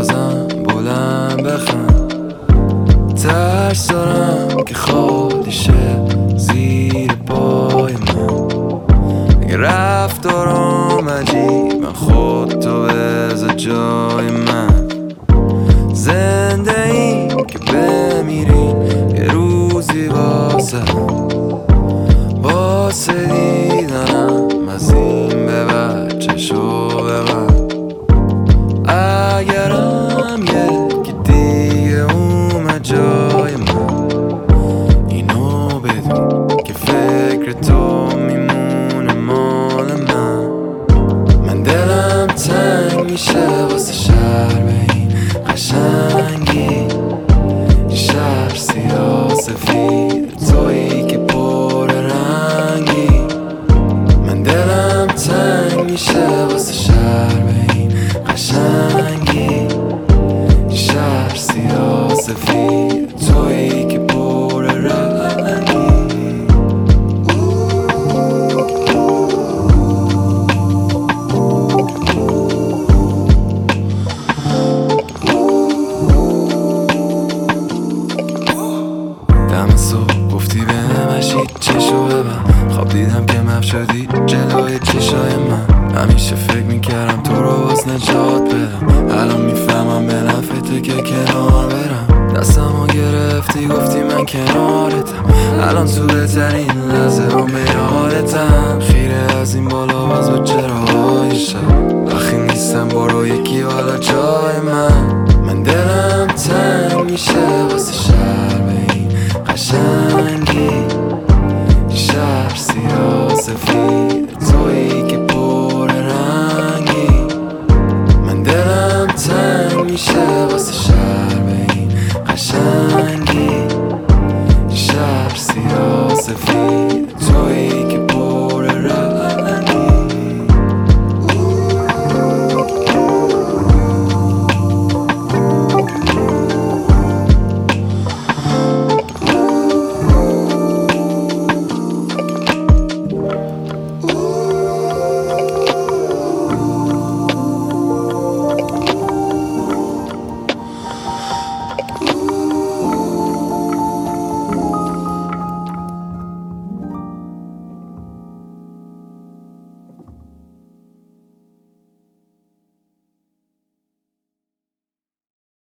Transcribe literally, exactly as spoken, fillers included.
بازم بلند بخند. ترس دارم که خالی شه زیر پای من. اگه رفتارم عجیب من خود تو بذار جای من. زنده این که بمیرین یه روزی واسه واسه دیدنم از این به بعد چشو ببر. اگرم یکی دیگه اومد جای من اینو بدون که فکر تو میمونه مال من. من دلم تنگ میشه واسه شهر به این قشنگی. این شهر سیاه سفید تویی که پر رنگی. من دلم تنگ میشه واسه شهر به این قشنگی. این شهر سیاه سفید تویی که پر رنگی. دم صبح گفتی به همشی چشو ببن. خواب دیدم که مف شدی جلوی چشای من. همیشه فکر میکردم تو رو باز نجات بدم. الان میفهمم به نفته که کنار برم. دستمو گرفتی گفتی من کنارتم. الان تو بهترین لحظه هم به یادتم. خیره از این بالا باز با چراهای شب. وقتی نیستم برو یکی بالا جای من. من دلم تنگ میشه